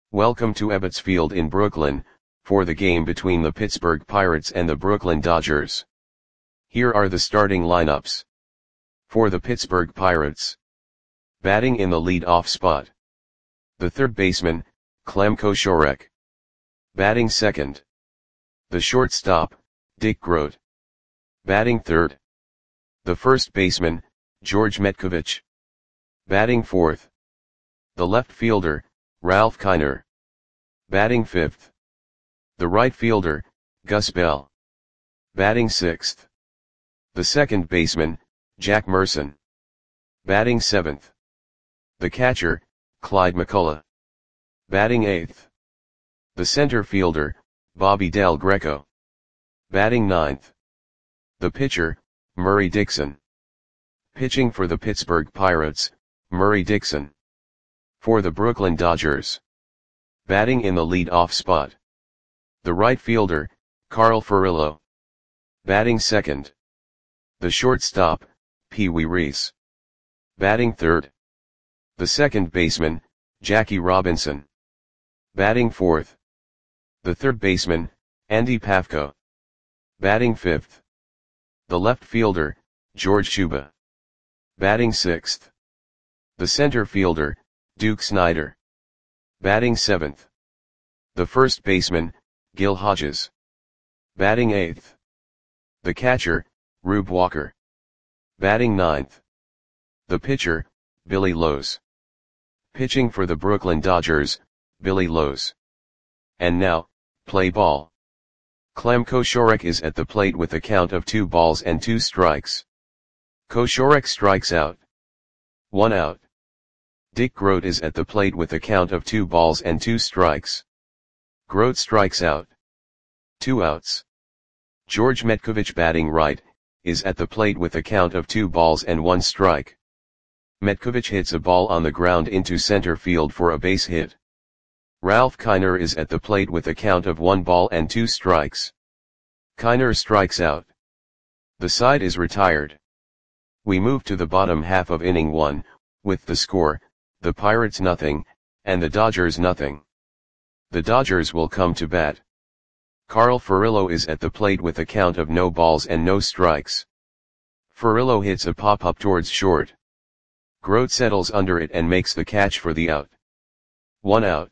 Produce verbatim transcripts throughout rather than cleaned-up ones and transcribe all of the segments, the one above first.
Welcome to Ebbets Field in Brooklyn, for the game between the Pittsburgh Pirates and the Brooklyn Dodgers. Here are the starting lineups. For the Pittsburgh Pirates. Batting in the lead-off spot. The third baseman, Clem Koshorek. Batting second. The shortstop, Dick Groat. Batting third. The first baseman, George Metkovich. Batting fourth. The left fielder, Ralph Kiner. Batting fifth. The right fielder, Gus Bell. Batting sixth. The second baseman, Jack Merson. Batting seventh. The catcher, Clyde McCullough. Batting eighth. The center fielder, Bobby Del Greco. Batting ninth. The pitcher, Murray Dixon. Pitching for the Pittsburgh Pirates, Murray Dixon. For the Brooklyn Dodgers. Batting in the lead-off spot. The right fielder, Carl Furillo. Batting second. The shortstop, Pee Wee Reese. Batting third. The second baseman, Jackie Robinson. Batting fourth. The third baseman, Andy Pafko. Batting fifth. The left fielder, George Shuba. Batting sixth. The center fielder, Duke Snider. Batting seventh. The first baseman, Gil Hodges. Batting eighth. The catcher, Rube Walker. Batting ninth. The pitcher, Billy Lowes. Pitching for the Brooklyn Dodgers, Billy Lowes. And now, play ball. Clem Koshorek is at the plate with a count of two balls and two strikes. Koshorek strikes out. One out. Dick Groat is at the plate with a count of two balls and two strikes. Groat strikes out. Two outs. George Metkovich, batting right, is at the plate with a count of two balls and one strike. Metkovich hits a ball on the ground into center field for a base hit. Ralph Kiner is at the plate with a count of one ball and two strikes. Kiner strikes out. The side is retired. We move to the bottom half of inning one, with the score, the Pirates nothing, and the Dodgers nothing. The Dodgers will come to bat. Carl Furillo is at the plate with a count of no balls and no strikes. Furillo hits a pop-up towards short. Groat settles under it and makes the catch for the out. One out.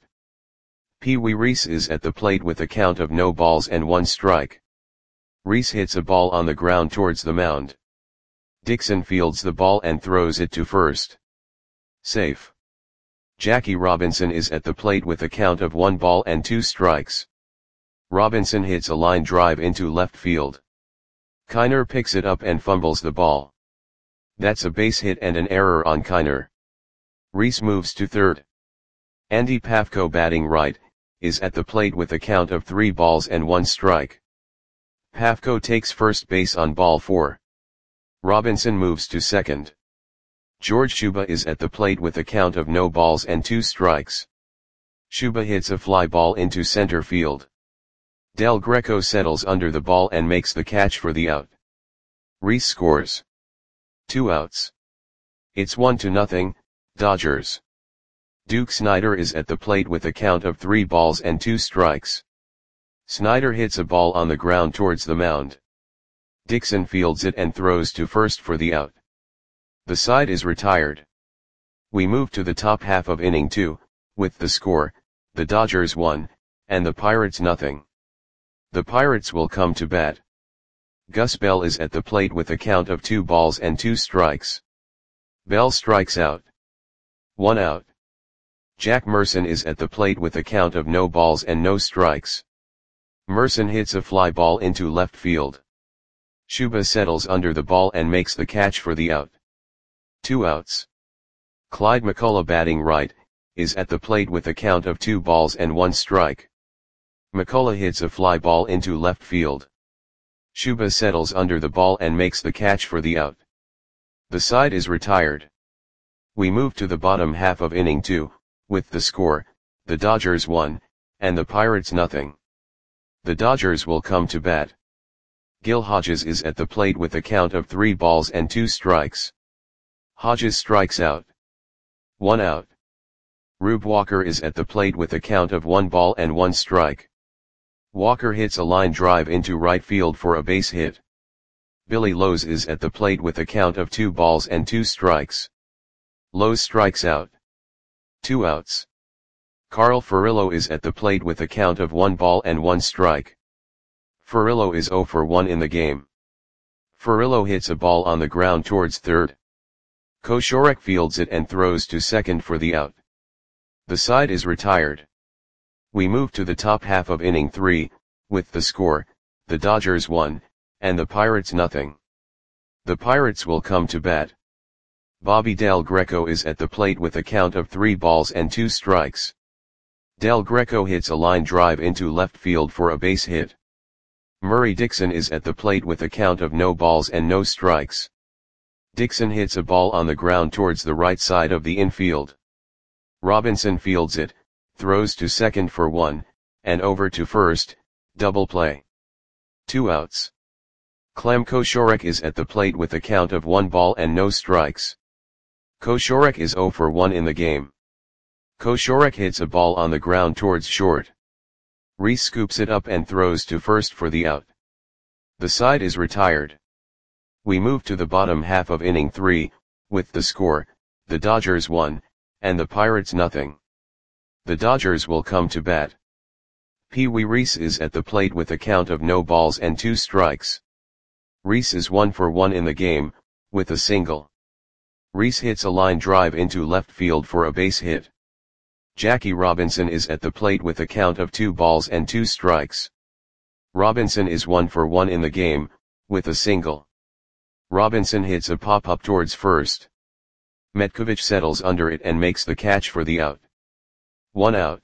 Pee Wee Reese is at the plate with a count of no balls and one strike. Reese hits a ball on the ground towards the mound. Dixon fields the ball and throws it to first. Safe. Jackie Robinson is at the plate with a count of one ball and two strikes. Robinson hits a line drive into left field. Kiner picks it up and fumbles the ball. That's a base hit and an error on Kiner. Reese moves to third. Andy Pafko, batting right, is at the plate with a count of three balls and one strike. Pafko takes first base on ball four. Robinson moves to second. George Shuba is at the plate with a count of no balls and two strikes. Shuba hits a fly ball into center field. Del Greco settles under the ball and makes the catch for the out. Reese scores. Two outs. It's one to nothing, Dodgers. Duke Snider is at the plate with a count of three balls and two strikes. Snider hits a ball on the ground towards the mound. Dixon fields it and throws to first for the out. The side is retired. We move to the top half of inning two, with the score, the Dodgers one, and the Pirates nothing. The Pirates will come to bat. Gus Bell is at the plate with a count of two balls and two strikes. Bell strikes out. One out. Jack Merson is at the plate with a count of no balls and no strikes. Merson hits a fly ball into left field. Shuba settles under the ball and makes the catch for the out. Two outs. Clyde McCullough, batting right, is at the plate with a count of two balls and one strike. McCullough hits a fly ball into left field. Shuba settles under the ball and makes the catch for the out. The side is retired. We move to the bottom half of inning two, with the score, the Dodgers one, and the Pirates nothing. The Dodgers will come to bat. Gil Hodges is at the plate with a count of three balls and two strikes. Hodges strikes out. One out. Rube Walker is at the plate with a count of one ball and one strike. Walker hits a line drive into right field for a base hit. Billy Lowe's is at the plate with a count of two balls and two strikes. Lowe's strikes out. Two outs. Carl Furillo is at the plate with a count of one ball and one strike. Furillo is oh for one in the game. Furillo hits a ball on the ground towards third. Koshorek fields it and throws to second for the out. The side is retired. We move to the top half of inning three, with the score, the Dodgers one, and the Pirates nothing. The Pirates will come to bat. Bobby Del Greco is at the plate with a count of three balls and two strikes. Del Greco hits a line drive into left field for a base hit. Murray Dixon is at the plate with a count of no balls and no strikes. Dixon hits a ball on the ground towards the right side of the infield. Robinson fields it, throws to second for one, and over to first, double play. Two outs. Clem Koshorek is at the plate with a count of one ball and no strikes. Koshorek is oh for one in the game. Koshorek hits a ball on the ground towards short. Reese scoops it up and throws to first for the out. The side is retired. We move to the bottom half of inning three, with the score, the Dodgers one, and the Pirates nothing. The Dodgers will come to bat. Pee Wee Reese is at the plate with a count of no balls and two strikes. Reese is one for one in the game, with a single. Reese hits a line drive into left field for a base hit. Jackie Robinson is at the plate with a count of two balls and two strikes. Robinson is one for one in the game, with a single. Robinson hits a pop-up towards first. Metkovich settles under it and makes the catch for the out. One out.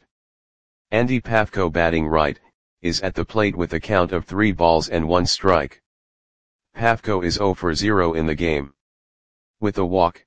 Andy Pafko, batting right, is at the plate with a count of three balls and one strike. Pafko is oh for zero in the game. With a walk.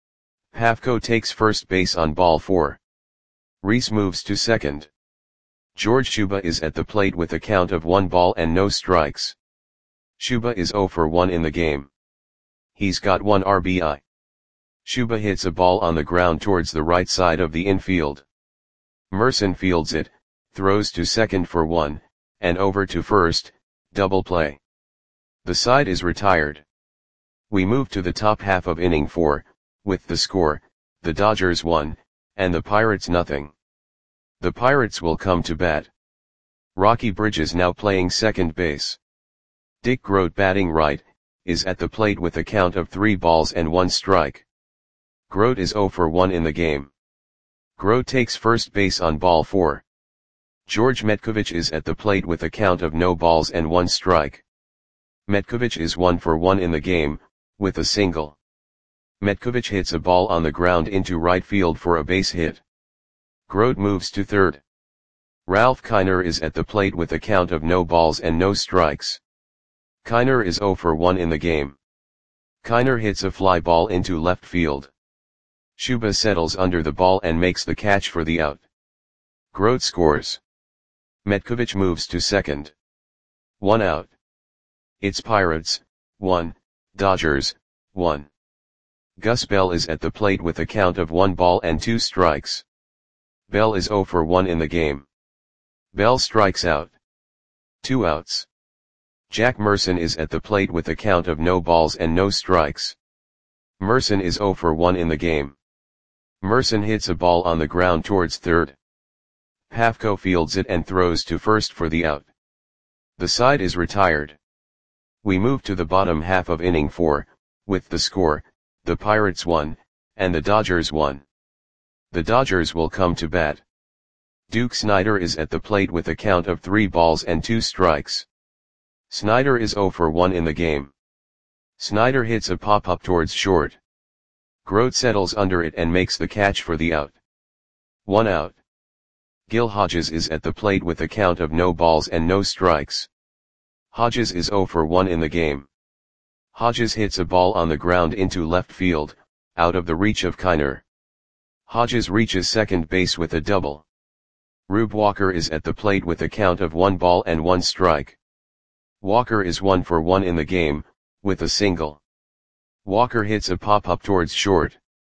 Pafko takes first base on ball four. Reese moves to second. George Shuba is at the plate with a count of one ball and no strikes. Shuba is oh for one in the game. He's got one R B I. Shuba hits a ball on the ground towards the right side of the infield. Merson fields it, throws to second for one, and over to first, double play. The side is retired. We move to the top half of inning four, with the score, the Dodgers one, and the Pirates nothing. The Pirates will come to bat. Rocky Bridges now playing second base. Dick Grote, batting right, is at the plate with a count of three balls and one strike. Grote is oh for one in the game. Grote takes first base on ball four. George Metkovich is at the plate with a count of no balls and one strike. Metkovich is one for one in the game, with a single. Metkovich hits a ball on the ground into right field for a base hit. Grote moves to third. Ralph Kiner is at the plate with a count of no balls and no strikes. Kiner is oh for one in the game. Kiner hits a fly ball into left field. Shuba settles under the ball and makes the catch for the out. Grote scores. Metkovich moves to second. One out. It's Pirates, one, Dodgers, one. Gus Bell is at the plate with a count of one ball and two strikes. Bell is oh for one in the game. Bell strikes out. Two outs. Jack Merson is at the plate with a count of no balls and no strikes. Merson is oh for one in the game. Merson hits a ball on the ground towards third. Pafko fields it and throws to first for the out. The side is retired. We move to the bottom half of inning four, with the score, the Pirates one, and the Dodgers one. The Dodgers will come to bat. Duke Snider is at the plate with a count of three balls and two strikes. Snider is oh for one in the game. Snider hits a pop-up towards short. Grote settles under it and makes the catch for the out. One out. Gil Hodges is at the plate with a count of no balls and no strikes. Hodges is oh for one in the game. Hodges hits a ball on the ground into left field, out of the reach of Kiner. Hodges reaches second base with a double. Rube Walker is at the plate with a count of one ball and one strike. Walker is one for one in the game, with a single. Walker hits a pop-up towards short.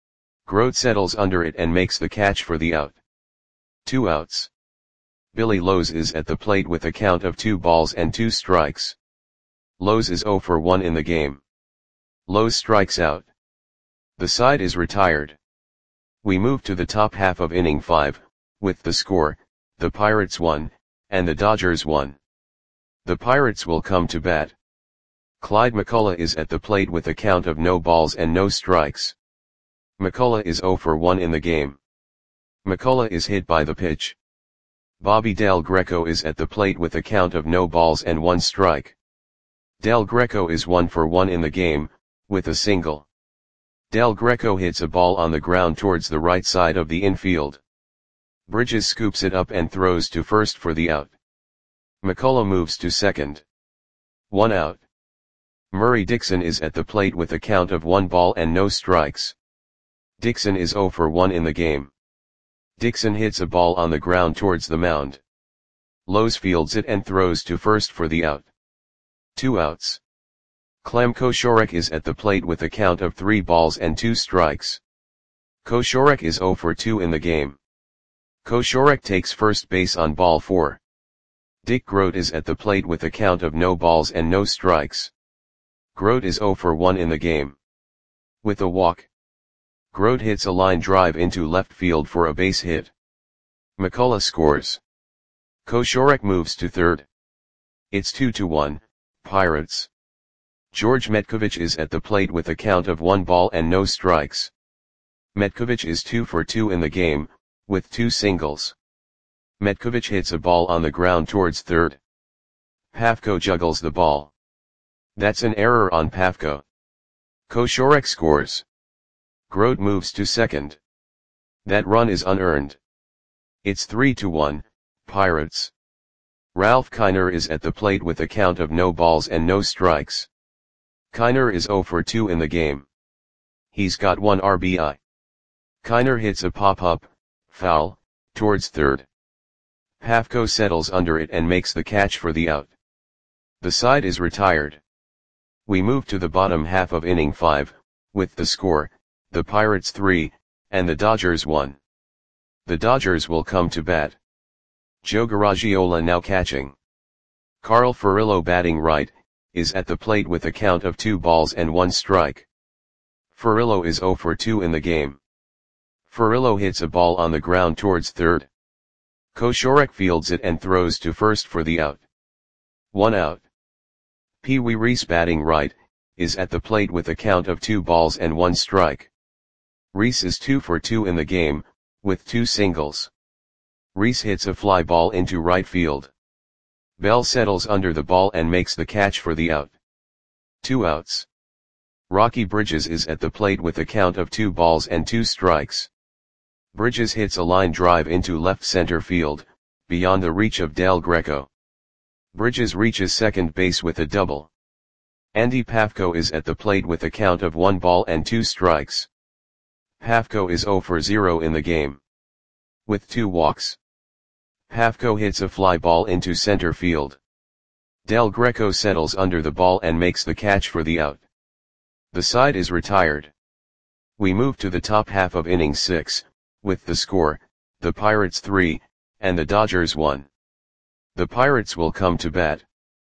Grote settles under it and makes the catch for the out. Two outs. Billy Lowe's is at the plate with a count of two balls and two strikes. Lowe's is oh for one in the game. Lowe's strikes out. The side is retired. We move to the top half of inning five, with the score, the Pirates one, and the Dodgers one. The Pirates will come to bat. Clyde McCullough is at the plate with a count of no balls and no strikes. McCullough is oh for one in the game. McCullough is hit by the pitch. Bobby Del Greco is at the plate with a count of no balls and one strike. Del Greco is one for one in the game, with a single. Del Greco hits a ball on the ground towards the right side of the infield. Bridges scoops it up and throws to first for the out. McCullough moves to second. One out. Murray Dixon is at the plate with a count of one ball and no strikes. Dixon is oh for one in the game. Dixon hits a ball on the ground towards the mound. Lowe's fields it and throws to first for the out. Two outs. Clem Koshorek is at the plate with a count of three balls and two strikes. Koshorek is oh for two in the game. Koshorek takes first base on ball four. Dick Grote is at the plate with a count of no balls and no strikes. Grote is oh for one in the game. With a walk. Grote hits a line drive into left field for a base hit. McCullough scores. Koshorek moves to third. It's two to one, Pirates. George Metkovich is at the plate with a count of one ball and no strikes. Metkovich is two for two in the game, with two singles. Metkovich hits a ball on the ground towards third. Pafko juggles the ball. That's an error on Pafko. Koshorek scores. Grote moves to second. That run is unearned. It's three to one, Pirates. Ralph Kiner is at the plate with a count of no balls and no strikes. Kiner is oh for two in the game. He's got one R B I. Kiner hits a pop-up, foul, towards third. Pafko settles under it and makes the catch for the out. The side is retired. We move to the bottom half of inning five, with the score, the Pirates three, and the Dodgers one. The Dodgers will come to bat. Joe Garagiola now catching. Carl Furillo batting right, is at the plate with a count of two balls and one strike. Furillo is oh for two in the game. Furillo hits a ball on the ground towards third. Koshorek fields it and throws to first for the out. One out. Pee Wee Reese batting right, is at the plate with a count of two balls and one strike. Reese is two for two in the game, with two singles. Reese hits a fly ball into right field. Bell settles under the ball and makes the catch for the out. Two outs. Rocky Bridges is at the plate with a count of two balls and two strikes. Bridges hits a line drive into left center field, beyond the reach of Del Greco. Bridges reaches second base with a double. Andy Pafko is at the plate with a count of one ball and two strikes. Pafko is oh for zero in the game. With two walks. Pafko hits a fly ball into center field. Del Greco settles under the ball and makes the catch for the out. The side is retired. We move to the top half of inning six, with the score, the Pirates three, and the Dodgers one. The Pirates will come to bat.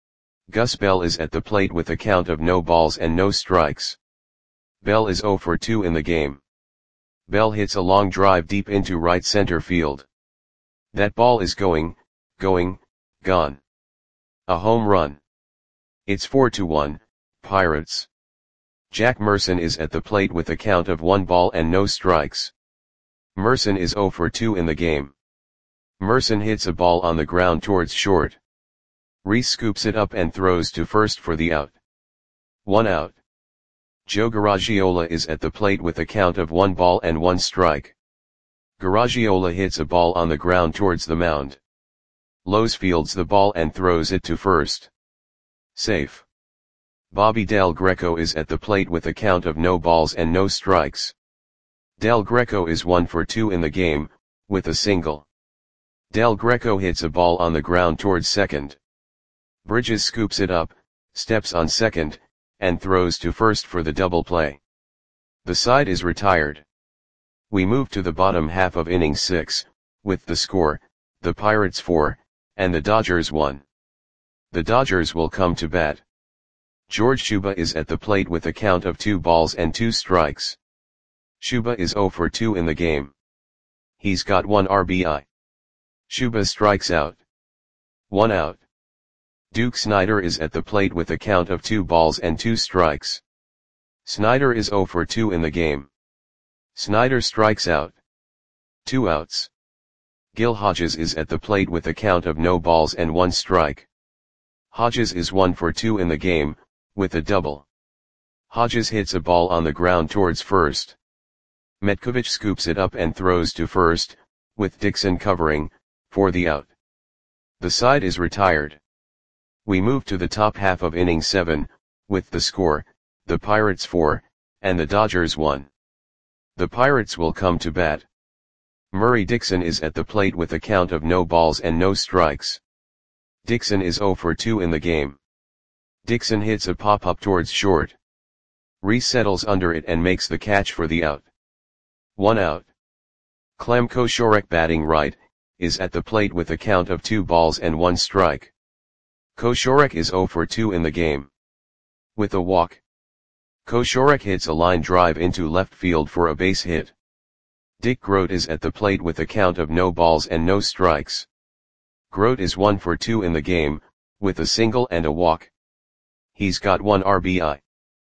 Gus Bell is at the plate with a count of no balls and no strikes. Bell is oh for two in the game. Bell hits a long drive deep into right center field. That ball is going, going, gone. A home run. It's four to one, Pirates. Jack Merson is at the plate with a count of one ball and no strikes. Merson is oh for two in the game. Merson hits a ball on the ground towards short. Reese scoops it up and throws to first for the out. One out. Joe Garagiola is at the plate with a count of one ball and one strike. Garagiola hits a ball on the ground towards the mound. Lowe's fields the ball and throws it to first. Safe. Bobby Del Greco is at the plate with a count of no balls and no strikes. Del Greco is one for two in the game, with a single. Del Greco hits a ball on the ground towards second. Bridges scoops it up, steps on second, and throws to first for the double play. The side is retired. We move to the bottom half of inning six, with the score, the Pirates four, and the Dodgers one. The Dodgers will come to bat. George Shuba is at the plate with a count of two balls and two strikes. Shuba is oh for two in the game. He's got one R B I. Shuba strikes out. One out. Duke Snider is at the plate with a count of two balls and two strikes. Snider is oh for two in the game. Snider strikes out. Two outs. Gil Hodges is at the plate with a count of no balls and one strike. Hodges is one for two in the game, with a double. Hodges hits a ball on the ground towards first. Metkovich scoops it up and throws to first, with Dixon covering, for the out. The side is retired. We move to the top half of inning seven, with the score, the Pirates four, and the Dodgers one. The Pirates will come to bat. Murray Dixon is at the plate with a count of no balls and no strikes. Dixon is oh for two in the game. Dixon hits a pop-up towards short. Reese settles under it and makes the catch for the out. One out. Clem Koshorek, batting right, is at the plate with a count of two balls and one strike. Koshorek is oh for two in the game. With a walk. Koshorek hits a line drive into left field for a base hit. Dick Grote is at the plate with a count of no balls and no strikes. Grote is one for two in the game, with a single and a walk. He's got one R B I.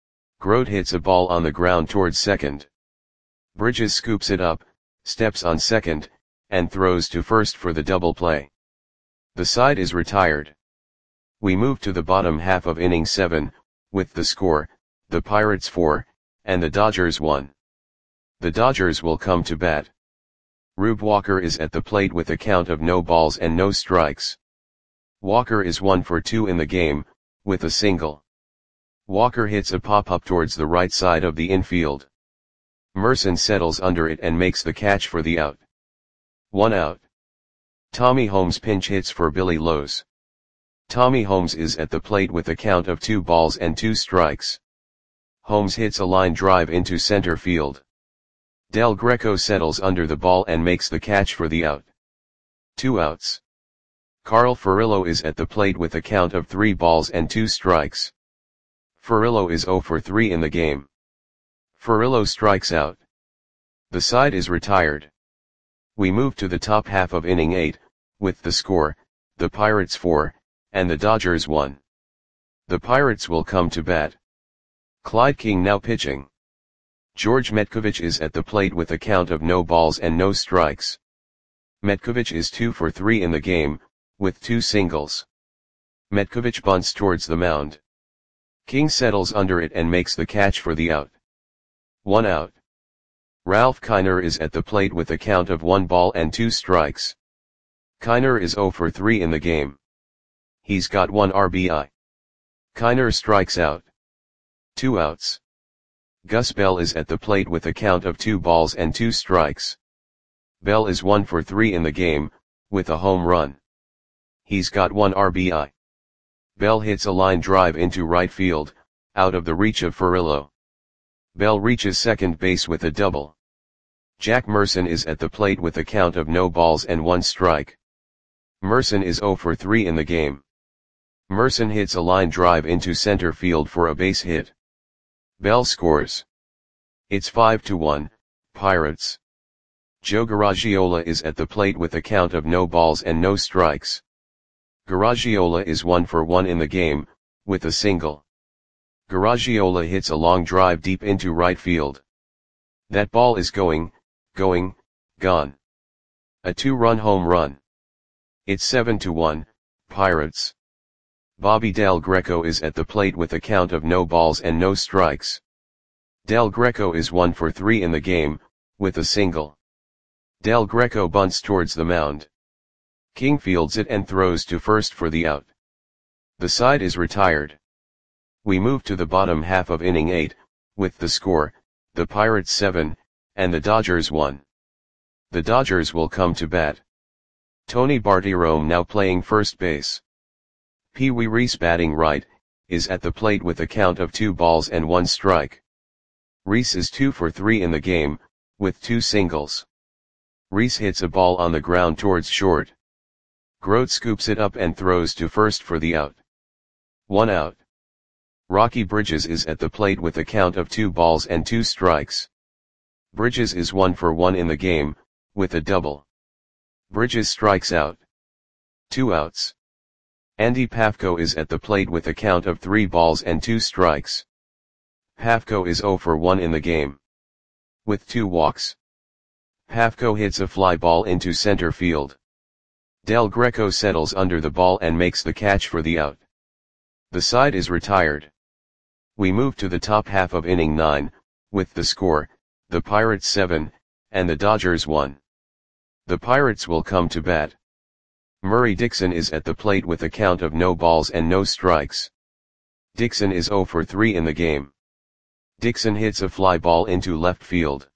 Grote hits a ball on the ground towards second. Bridges scoops it up, steps on second, and throws to first for the double play. The side is retired. We move to the bottom half of inning seven, with the score, the Pirates four, and the Dodgers one. The Dodgers will come to bat. Rube Walker is at the plate with a count of no balls and no strikes. Walker is one for two in the game, with a single. Walker hits a pop-up towards the right side of the infield. Merson settles under it and makes the catch for the out. One out. Tommy Holmes pinch hits for Billy Lowe's. Tommy Holmes is at the plate with a count of two balls and two strikes. Holmes hits a line drive into center field. Del Greco settles under the ball and makes the catch for the out. Two outs. Carl Furillo is at the plate with a count of three balls and two strikes. Furillo is oh for three in the game. Furillo strikes out. The side is retired. We move to the top half of inning eight, with the score, the Pirates four, and the Dodgers one. The Pirates will come to bat. Clyde King now pitching. George Metkovich is at the plate with a count of no balls and no strikes. Metkovich is two for three in the game, with two singles. Metkovich bunts towards the mound. King settles under it and makes the catch for the out. One out. Ralph Kiner is at the plate with a count of one ball and two strikes. Kiner is oh for three in the game. He's got one R B I. Kiner strikes out. Two outs. Gus Bell is at the plate with a count of two balls and two strikes. Bell is one for three in the game, with a home run. He's got one R B I. Bell hits a line drive into right field, out of the reach of Furillo. Bell reaches second base with a double. Jack Merson is at the plate with a count of no balls and one strike. Merson is oh for three in the game. Merson hits a line drive into center field for a base hit. Bell scores. It's five to one, Pirates. Joe Garagiola is at the plate with a count of no balls and no strikes. Garagiola is one for one in the game, with a single. Garagiola hits a long drive deep into right field. That ball is going, going, gone. A two-run home run. It's seven to one, Pirates. Bobby Del Greco is at the plate with a count of no balls and no strikes. Del Greco is one for three in the game, with a single. Del Greco bunts towards the mound. King fields it and throws to first for the out. The side is retired. We move to the bottom half of inning eight, with the score, the Pirates seven, and the Dodgers one. The Dodgers will come to bat. Tony Bartiromo now playing first base. Pee Wee Reese, batting right, is at the plate with a count of two balls and one strike. Reese is two for three in the game, with two singles. Reese hits a ball on the ground towards short. Grote scoops it up and throws to first for the out. One out. Rocky Bridges is at the plate with a count of two balls and two strikes. Bridges is one for one in the game, with a double. Bridges strikes out. Two outs. Andy Pafko is at the plate with a count of three balls and two strikes. Pafko is zero for one in the game. With two walks. Pafko hits a fly ball into center field. Del Greco settles under the ball and makes the catch for the out. The side is retired. We move to the top half of inning nine, with the score, the Pirates seven, and the Dodgers one. The Pirates will come to bat. Murray Dixon is at the plate with a count of no balls and no strikes. Dixon is zero for three in the game. Dixon hits a fly ball into left field.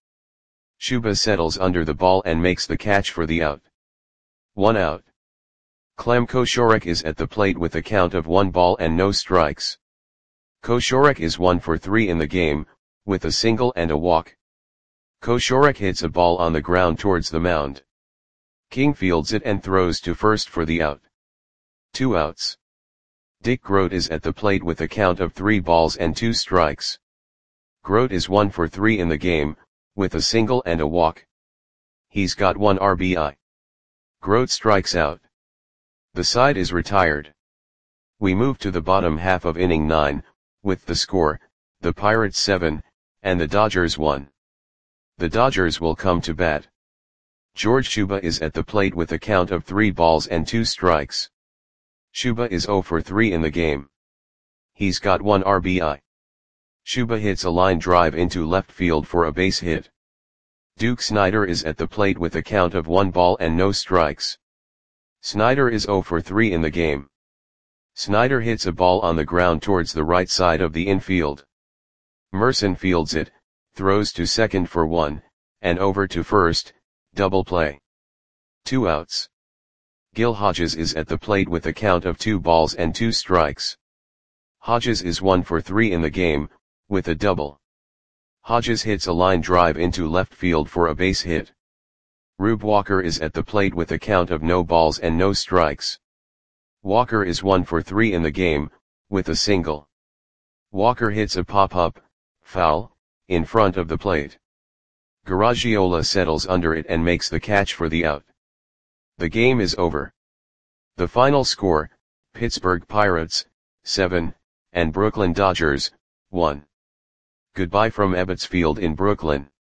Shuba settles under the ball and makes the catch for the out. One out. Clem Koshorek is at the plate with a count of one ball and no strikes. Koshorek is one for three in the game, with a single and a walk. Koshorek hits a ball on the ground towards the mound. King fields it and throws to first for the out. Two outs. Dick Grote is at the plate with a count of three balls and two strikes. Grote is one for three in the game, with a single and a walk. He's got one R B I. Grote strikes out. The side is retired. We move to the bottom half of inning nine, with the score, the Pirates seven, and the Dodgers one. The Dodgers will come to bat. George Shuba is at the plate with a count of three balls and two strikes. Shuba is zero for three in the game. He's got one R B I. Shuba hits a line drive into left field for a base hit. Duke Snider is at the plate with a count of one ball and no strikes. Snider is zero for three in the game. Snider hits a ball on the ground towards the right side of the infield. Merson fields it, throws to second for one, and over to first, double play. Two outs. Gil Hodges is at the plate with a count of two balls and two strikes. Hodges is one for three in the game, with a double. Hodges hits a line drive into left field for a base hit. Rube Walker is at the plate with a count of no balls and no strikes. Walker is one for three in the game, with a single. Walker hits a pop-up, foul, in front of the plate. Garagiola settles under it and makes the catch for the out. The game is over. The final score, Pittsburgh Pirates, seven, and Brooklyn Dodgers, one. Goodbye from Ebbets Field in Brooklyn.